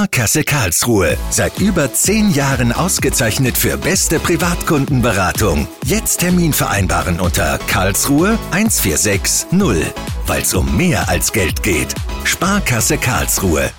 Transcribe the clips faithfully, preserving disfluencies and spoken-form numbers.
Sparkasse Karlsruhe. Seit über zehn Jahren ausgezeichnet für beste Privatkundenberatung. Jetzt Termin vereinbaren unter Karlsruhe eins vier sechs null. Weil es um mehr als Geld geht. Sparkasse Karlsruhe.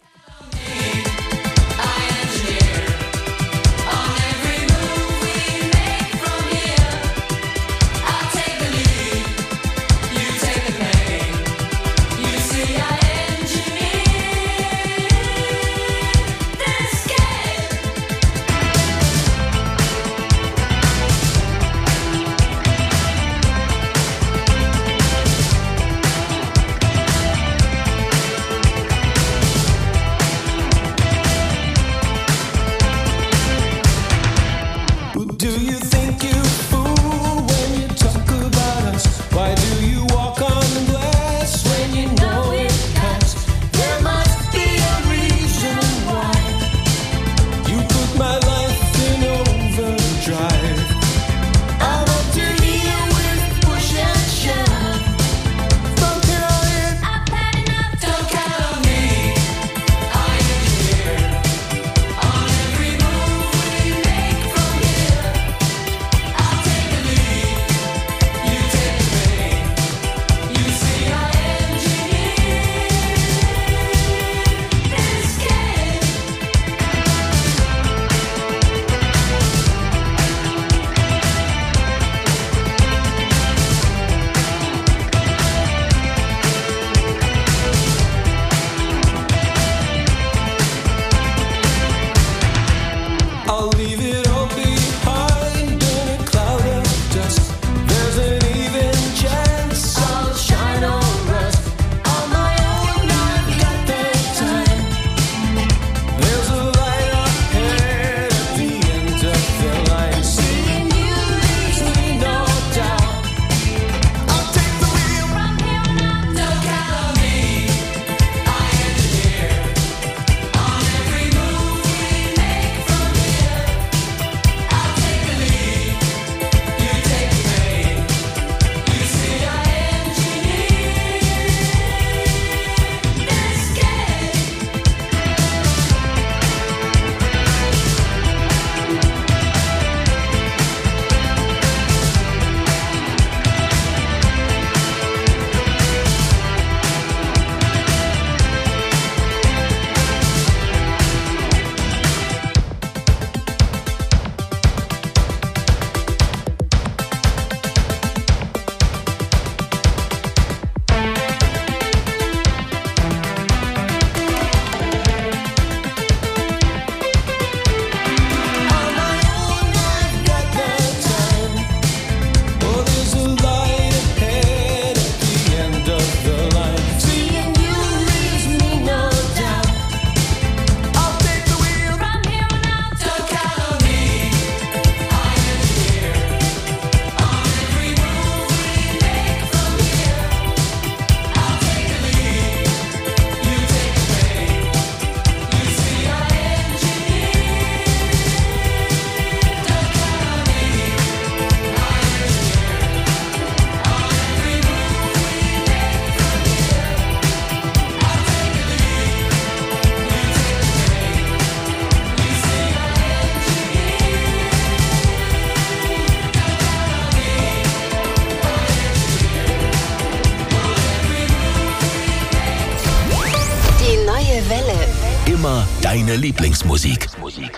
Immer deine Lieblingsmusik. Musik.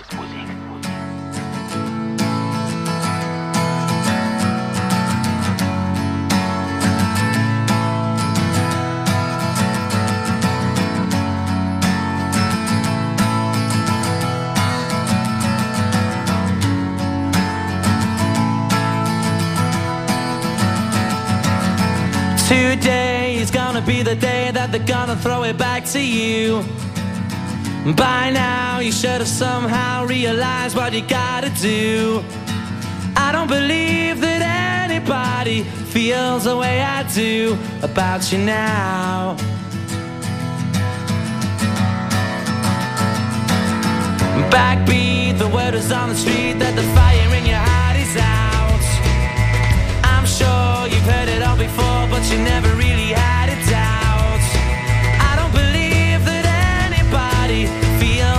Today is gonna be the day that they're gonna throw it back to you. By now you should have somehow realized what you gotta do. I don't believe that anybody feels the way I do about you now. Backbeat, the word is on the street that the fire in your heart is out. I'm sure you've heard it all before, but you never really had it out. I don't believe that anybody feels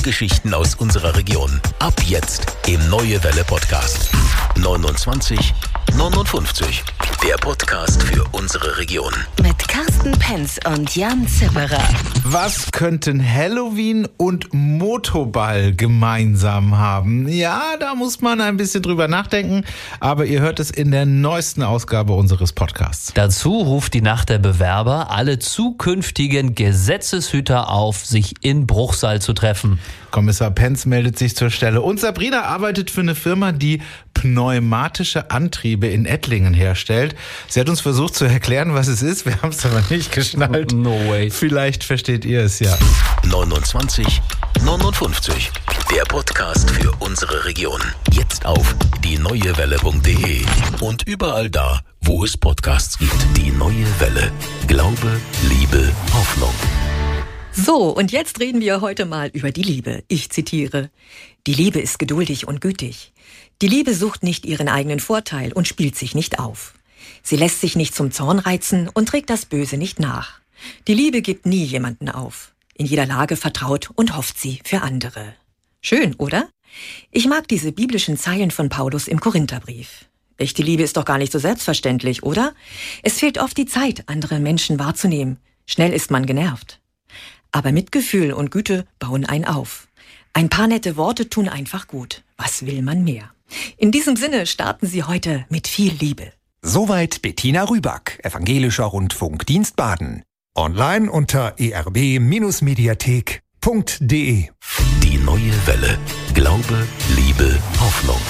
Geschichten aus unserer Region. Ab jetzt im Neue Welle Podcast. neunundzwanzig neunundfünfzig. Der Podcast für unsere Region. Mit Carsten Penz und Jan Zimmerer. Was könnten Halloween und Motoball gemeinsam haben? Ja, da muss man ein bisschen drüber nachdenken, aber ihr hört es in der neuesten Ausgabe unseres Podcasts. Dazu ruft die Nacht der Bewerber alle zukünftigen Gesetzeshüter auf, sich in Bruchsal zu treffen. Kommissar Penz meldet sich zur Stelle und Sabrina arbeitet für eine Firma, die pneumatische Antriebe in Ettlingen herstellt. Sie hat uns versucht zu erklären, was es ist. Wir haben es aber nicht geschnallt. No way. Vielleicht versteht ihr es ja. neunundzwanzig neunundfünfzig. Der Podcast für unsere Region. Jetzt auf die neue welle punkt de und überall da, wo es Podcasts gibt. Die Neue Welle. Glaube, Liebe, Hoffnung. So, und jetzt reden wir heute mal über die Liebe. Ich zitiere: Die Liebe ist geduldig und gütig. Die Liebe sucht nicht ihren eigenen Vorteil und spielt sich nicht auf. Sie lässt sich nicht zum Zorn reizen und trägt das Böse nicht nach. Die Liebe gibt nie jemanden auf. In jeder Lage vertraut und hofft sie für andere. Schön, oder? Ich mag diese biblischen Zeilen von Paulus im Korintherbrief. Echte Liebe ist doch gar nicht so selbstverständlich, oder? Es fehlt oft die Zeit, andere Menschen wahrzunehmen. Schnell ist man genervt. Aber Mitgefühl und Güte bauen einen auf. Ein paar nette Worte tun einfach gut. Was will man mehr? In diesem Sinne starten Sie heute mit viel Liebe. Soweit Bettina Rüback, Evangelischer Rundfunkdienst Baden. Online unter e r b Bindestrich mediathek punkt de. Die Neue Welle. Glaube, Liebe, Hoffnung.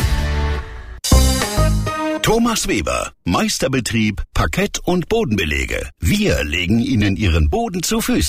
Thomas Weber, Meisterbetrieb, Parkett und Bodenbelege. Wir legen Ihnen Ihren Boden zu Füßen.